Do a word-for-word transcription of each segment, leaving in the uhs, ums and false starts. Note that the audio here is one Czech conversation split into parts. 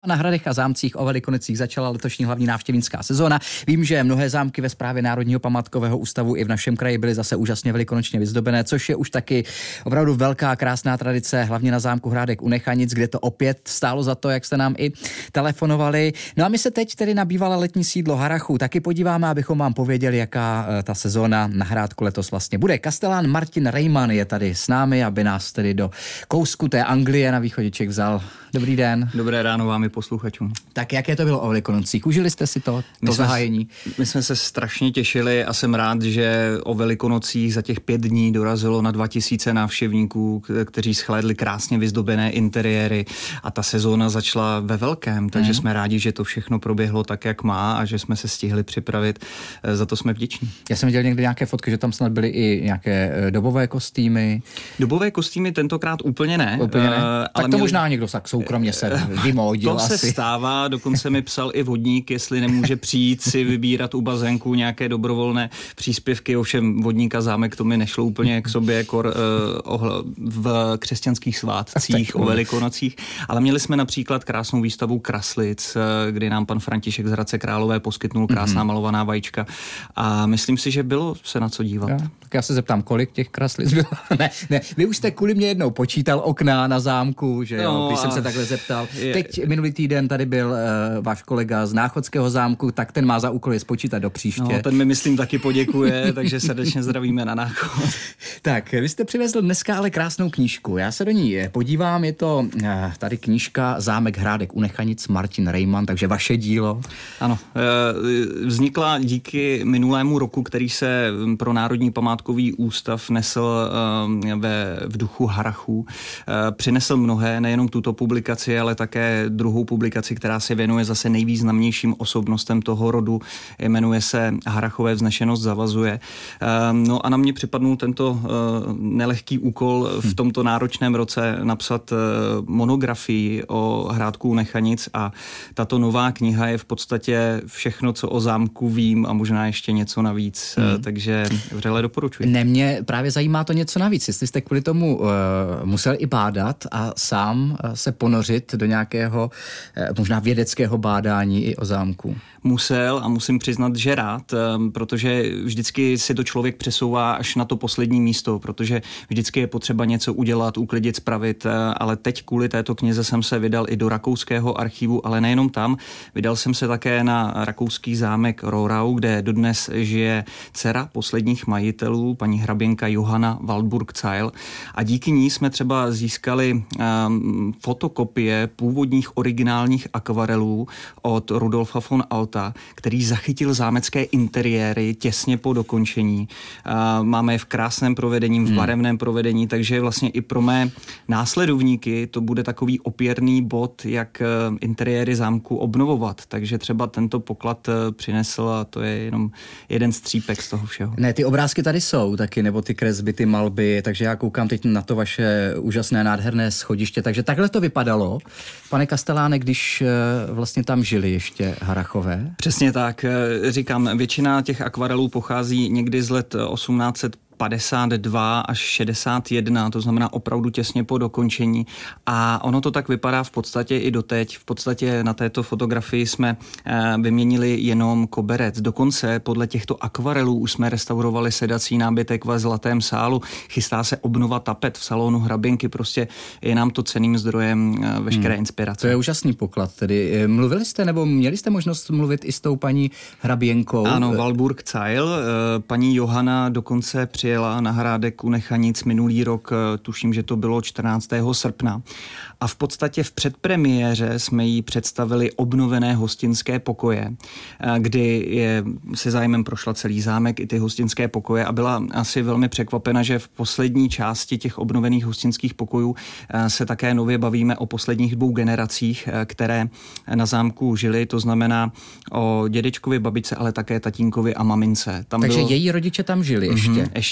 Na hradech a zámcích o Velikonocích začala letošní hlavní návštěvnická sezóna. Vím, že mnohé zámky ve správě Národního památkového ústavu i v našem kraji byly zase úžasně velikonočně vyzdobené, což je už taky opravdu velká krásná tradice, hlavně na zámku Hrádek u Nechanic, kde to opět stálo za to, jak jste nám i telefonovali. No a my se teď tedy na bývalé letní sídlo Harrachů taky podíváme, abychom vám pověděli, jaká ta sezóna na Hrádku letos vlastně bude. Kastelán Martin Rejman je tady s námi, aby nás tedy do kousku té Anglie na východě Čech vzal. Dobrý den. Dobré ráno vám i posluchačům. Tak jaké to bylo o Velikonocích? Užili jste si to, to my zahájení? Jsme, my jsme se strašně těšili a jsem rád, že o Velikonocích za těch pět dní dorazilo na dva tisíce návštěvníků, kteří shlédli krásně vyzdobené interiéry a ta sezóna začala ve velkém, takže mm. jsme rádi, že to všechno proběhlo tak, jak má a že jsme se stihli připravit. Za to jsme vděční. Já jsem viděl někde nějaké fotky, že tam snad byly i nějaké dobové kostýmy. Dobové kostýmy tentokrát úplně ne. Úplně ne. Ale tak to měli... možná někdo tak soukromně se vymodil. To se asi stává, dokonce mi psal i vodník, jestli nemůže přijít si vybírat u bazénku nějaké dobrovolné příspěvky, ovšem vodník a zámek to mi nešlo úplně k sobě kor, uh, v křesťanských svátcích o Velikonocích, ale měli jsme například krásnou výstavu kraslic, kdy nám pan František z Hradce Králové poskytnul krásná mm-hmm. malovaná vajíčka a myslím si, že bylo se na co dívat. Ja, tak já se zeptám, kolik těch kraslic bylo? ne, ne, vy už jste kvůli mě jednou počítal okna na zámku, že jo, no, když jsem se takhle zeptal. Je, Teď minulý týden tady byl uh, váš kolega z Náchodského zámku, tak ten má za úkol je spočítat do příště. No, ten mi myslím taky poděkuje, takže srdečně zdravíme na Náchod. Tak, vy jste přivezl dneska ale krásnou knížku. Já se do ní podívám, je to uh, tady knížka Zámek Hrádek u Nechanic, Martin Rejman, takže vaše dílo. Ano, uh, vznikla díky minulému roku, který se pro Národní památkový ústav nesl uh, ve, v duchu Harrachů. Uh, přinesl mnohé, nejenom tuto publikaci, ale také druhou publikaci, která se věnuje zase nejvýznamnějším osobnostem toho rodu. Jmenuje se Harrachové vznešenost zavazuje. No a na mě připadnul tento nelehký úkol v tomto náročném roce napsat monografii o Hrádku u Nechanic a tato nová kniha je v podstatě všechno, co o zámku vím a možná ještě něco navíc, hmm. takže vřele doporučuji. Ne, mě právě zajímá to něco navíc. Jestli jste kvůli tomu uh, musel i bádat a sám uh, se ponořit do nějakého možná vědeckého bádání i o zámku. Musel a musím přiznat, že rád, protože vždycky si to člověk přesouvá až na to poslední místo, protože vždycky je potřeba něco udělat, uklidit, spravit, ale teď kvůli této knize jsem se vydal i do rakouského archivu, ale nejenom tam. Vydal jsem se také na rakouský zámek Rohrau, kde dodnes žije dcera posledních majitelů, paní hraběnka Johanna Waldburg-Zeil, a díky ní jsme třeba získali um, fotokopie původních originálních akvarelů od Rudolfa von Alta, který zachytil zámecké interiéry těsně po dokončení. Máme je v krásném provedení, v barevném provedení, takže vlastně i pro mé následovníky to bude takový opěrný bod, jak interiéry zámku obnovovat. Takže třeba tento poklad přinesl a to je jenom jeden střípek z toho všeho. Ne, ty obrázky tady jsou taky, nebo ty kresby, ty malby, takže já koukám teď na to vaše úžasné, nádherné schodiště. Takže takhle to vypadalo, pane Kasteláne, když vlastně tam žili ještě Harrachové. Přesně tak. Říkám, většina těch akvarelů pochází někdy z let osmnáct set padesát dva až šedesát jedna, to znamená opravdu těsně po dokončení. A ono to tak vypadá v podstatě i doteď. V podstatě na této fotografii jsme vyměnili jenom koberec. Dokonce podle těchto akvarelů už jsme restaurovali sedací nábytek ve Zlatém sálu. Chystá se obnova tapet v salonu hraběnky. Prostě je nám to cenným zdrojem veškeré hmm. inspirace. To je úžasný poklad. Tedy mluvili jste nebo měli jste možnost mluvit i s tou paní hraběnkou? Ano, Waldburg-Zeil. Paní Johanna dokonce při jela na Hrádek u Nechanic minulý rok, tuším, že to bylo čtrnáctého srpna. A v podstatě v předpremiéře jsme jí představili obnovené hostinské pokoje, kdy je, se zájmem prošla celý zámek i ty hostinské pokoje a byla asi velmi překvapena, že v poslední části těch obnovených hostinských pokojů se také nově bavíme o posledních dvou generacích, které na zámku žili, to znamená o dědečkovi, babičce, ale také tatínkovi a mamince. Tam Takže bylo... její rodiče tam žili ještě? Mm-hmm, ještě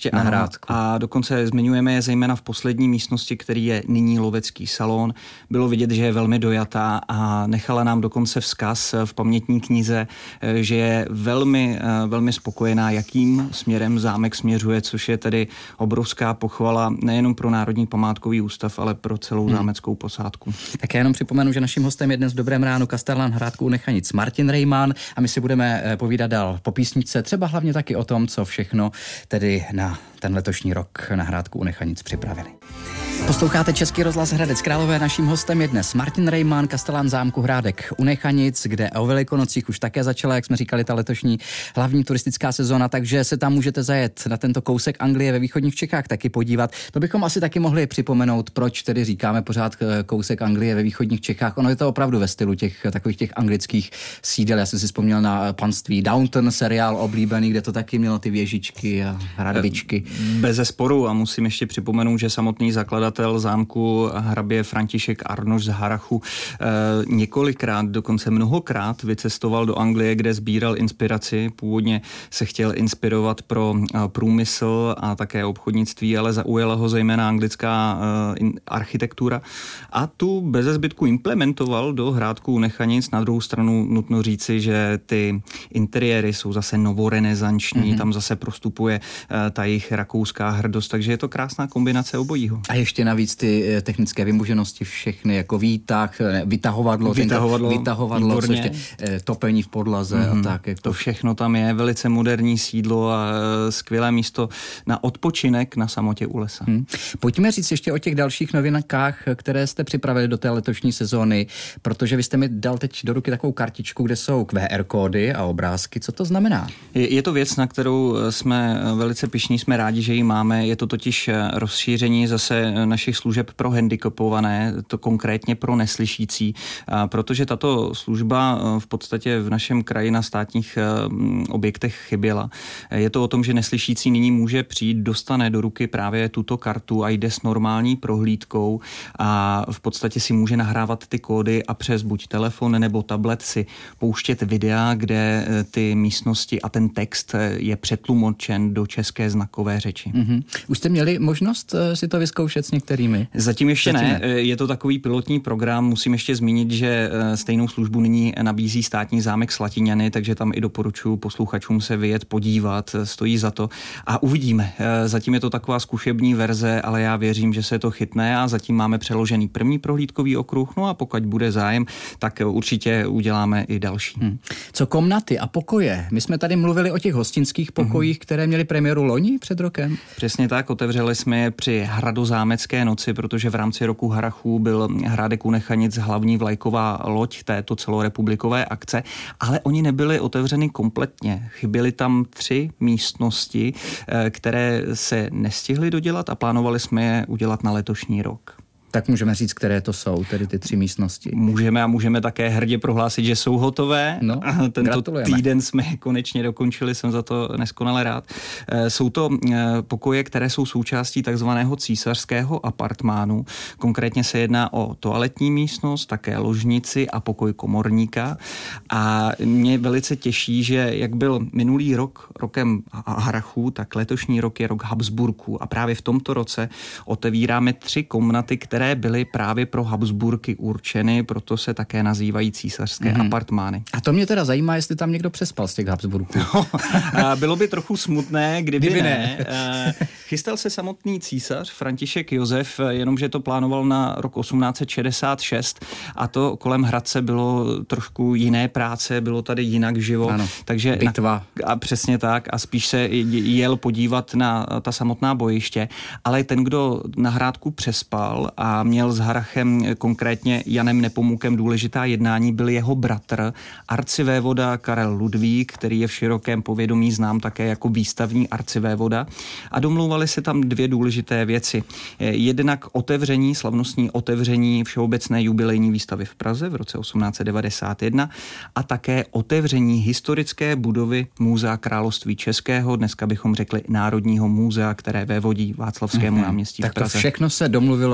Ještě na ano. Hrádku. A dokonce zmiňujeme je zejména v poslední místnosti, který je nyní lovecký salon. Bylo vidět, že je velmi dojatá a nechala nám dokonce vzkaz v pamětní knize, že je velmi, velmi spokojená, jakým směrem zámek směřuje, což je tedy obrovská pochvala nejenom pro Národní památkový ústav, ale pro celou hmm. zámeckou posádku. Tak já jenom připomenu, že naším hostem je dnes v Dobrém ránu kastelán Hrádku u Nechanic Martin Rejman a my si budeme povídat dál po písničce, třeba hlavně taky o tom, co všechno tedy na ten letošní rok na Hrádku u Nechanic připravili. Posloucháte Český rozhlas Hradec Králové. Naším hostem je dnes Martin Rejman, kastelán zámku Hrádek u Nechanic, kde o Velikonocích už také začala, jak jsme říkali, ta letošní hlavní turistická sezóna, takže se tam můžete zajet na tento kousek Anglie ve východních Čechách taky podívat. To bychom asi taky mohli připomenout, proč tedy říkáme pořád kousek Anglie ve východních Čechách. Ono je to opravdu ve stylu těch takových těch anglických sídel. Já jsem si vzpomněl na panství Downton, seriál oblíbený, kde to taky mělo ty věžičky a hradbičky. Bezesporu a musím ještě připomenout, že samotný zakladatel zámku hrabě František Arnoš z Harachu eh, několikrát, dokonce mnohokrát vycestoval do Anglie, kde sbíral inspiraci. Původně se chtěl inspirovat pro eh, průmysl a také obchodnictví, ale zaujala ho zejména anglická eh, in, architektura a tu beze zbytku implementoval do Hrádku u Nechanic. Na druhou stranu nutno říci, že ty interiéry jsou zase novorenesanční, mm-hmm. tam zase prostupuje eh, ta jejich rakouská hrdost, takže je to krásná kombinace obojího. A ještě navíc ty technické vymoženosti všechny, jako výtah, vytahovadlo, vytahovadlo, vytahovadlo co ještě, topení v podlaze mm-hmm. a tak. Jak to... to všechno tam je, velice moderní sídlo a skvělé místo na odpočinek na samotě u lesa. Hmm. Pojďme říct ještě o těch dalších novinkách, které jste připravili do té letošní sezóny, protože vy jste mi dal teď do ruky takovou kartičku, kde jsou Q R kódy a obrázky. Co to znamená? Je, je to věc, na kterou jsme velice pyšní, jsme rádi, že ji máme. Je to totiž rozšíření zase našich služeb pro handicapované, to konkrétně pro neslyšící, protože tato služba v podstatě v našem kraji na státních objektech chyběla. Je to o tom, že neslyšící nyní může přijít, dostane do ruky právě tuto kartu a jde s normální prohlídkou a v podstatě si může nahrávat ty kódy a přes buď telefon nebo tablet si pouštět videa, kde ty místnosti a ten text je přetlumočen do české znakové řeči. Mm-hmm. Už jste měli možnost si to vyzkoušet s některými? Zatím ještě Zatím ne. ne. Je to takový pilotní program. Musím ještě zmínit, že stejnou službu nyní nabízí státní zámek Slatiňany, takže tam i doporučuji posluchačům se vyjet podívat. Stojí za to. A uvidíme. Zatím je to taková zkušební verze, ale já věřím, že se to chytne a zatím máme přeložený první prohlídkový okruh. No a pokud bude zájem, tak určitě uděláme i další. Hmm. Co komnaty a pokoje? My jsme tady mluvili o těch hostinských pokojích, hmm. které měly premiéru loni před rokem. Přesně tak. Otevřeli jsme je při Hradozámecké noci, protože v rámci roku Harachů byl Hrádek u Nechanic hlavní vlajková loď této celorepublikové akce, ale oni nebyli otevřeny kompletně. Chyběly tam tři místnosti, které se nestihly dodělat a plánovali jsme je udělat na letošní rok. Tak můžeme říct, které to jsou, tedy ty tři místnosti. Můžeme a můžeme také hrdě prohlásit, že jsou hotové. No, Tento gratulujeme. Týden jsme je konečně dokončili, jsem za to neskonale rád. Jsou to pokoje, které jsou součástí takzvaného císařského apartmánu. Konkrétně se jedná o toaletní místnost, také ložnici a pokoj komorníka. A mě velice těší, že jak byl minulý rok rokem Harachů, tak letošní rok je rok Habsburků. A právě v tomto roce otevíráme tři komnaty, které které byly právě pro Habsburky určeny, proto se také nazývají císařské mm-hmm. apartmány. A to mě teda zajímá, jestli tam někdo přespal z těch Habsburků. No, bylo by trochu smutné, kdyby, kdyby ne. ne. Chystal se samotný císař František Josef, jenomže to plánoval na rok osmnáct set šedesát šest a to kolem Hradce bylo trošku jiné práce, bylo tady jinak živo. Ano, takže bitva. Na, a přesně tak a spíš se jel podívat na ta samotná bojiště, ale ten, kdo na Hrádku přespal a měl s Harachem, konkrétně Janem Nepomukem, důležitá jednání, byl jeho bratr, arcivévoda Karel Ludvík, který je v širokém povědomí znám také jako výstavní arcivévoda. A domlouvali se tam dvě důležité věci. Jednak otevření, slavnostní otevření všeobecné jubilejní výstavy v Praze v roce osmnáct set devadesát jedna a také otevření historické budovy Muzea království českého, dneska bychom řekli Národního muzea, které vévodí Václavskému mm-hmm. náměstí tak v Praze. Tak to všechno se domluvilo na Hrádku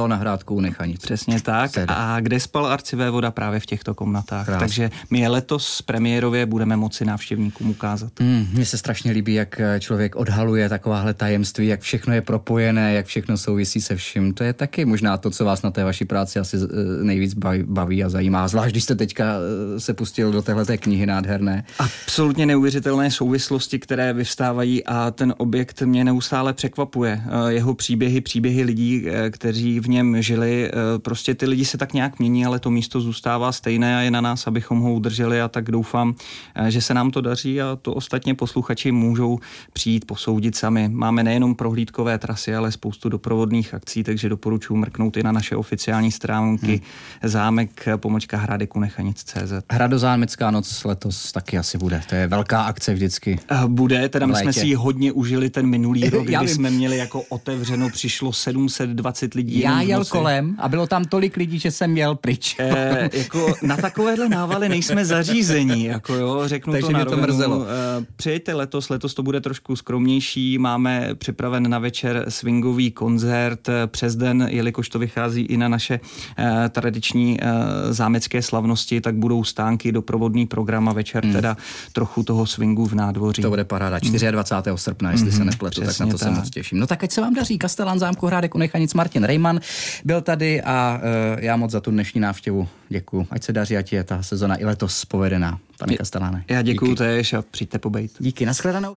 památkou u Nechanic. Přesně tak. Sede. A kde spal arcivévoda právě v těchto komnatách. Krás. Takže my je letos premiérově budeme moci návštěvníkům ukázat. Mm, mně se strašně líbí, jak člověk odhaluje takováhle tajemství, jak všechno je propojené, jak všechno souvisí se vším. To je taky možná to, co vás na té vaší práci asi nejvíc baví a zajímá. Zvlášť, když jste teďka se pustil do téhleté knihy nádherné. Absolutně neuvěřitelné souvislosti, které vyvstávají a ten objekt mě neustále překvapuje. Jeho příběhy, příběhy lidí, kteří v něm žili, prostě ty lidi se tak nějak mění, ale to místo zůstává stejné a je na nás, abychom ho udrželi a tak doufám, že se nám to daří a to ostatně posluchači můžou přijít posoudit sami. Máme nejenom prohlídkové trasy, ale spoustu doprovodných akcí, takže doporučuji mrknout i na naše oficiální stránky hmm. zámek pomlčka Hrádek u Nechanic tečka cé zet. Hradozámecká noc letos taky asi bude. To je velká akce vždycky. Bude, teda my jsme si ji hodně užili ten minulý rok, kdy jsme měli jako otevřeno, přišlo sedm set dvacet lidí. Já jel kolem a bylo tam tolik lidí, že jsem jel pryč. E, jako na takovéhle návaly nejsme zařízení, jako jo, řeknu takže to na mě to mrzelo. E, přijďte letos, letos to bude trošku skromnější, máme připraven na večer swingový koncert přes den, jelikož to vychází i na naše e, tradiční e, zámecké slavnosti, tak budou stánky, doprovodný program a večer hmm. teda trochu toho swingu v nádvoří. To bude paráda. dvacátého čtvrtého srpna, jestli mm-hmm, se nepletu, tak na to tak. se moc těším. No tak ať se vám daří. Kastelán zámku Hrádek u Nechanic Martin Rejman byl tady a uh, já moc za tu dnešní návštěvu děkuju. Ať se daří, ať je ta sezona i letos povedená. Pane Kasteláne. Já děkuju též a přijďte pobejt. Díky, nashledanou.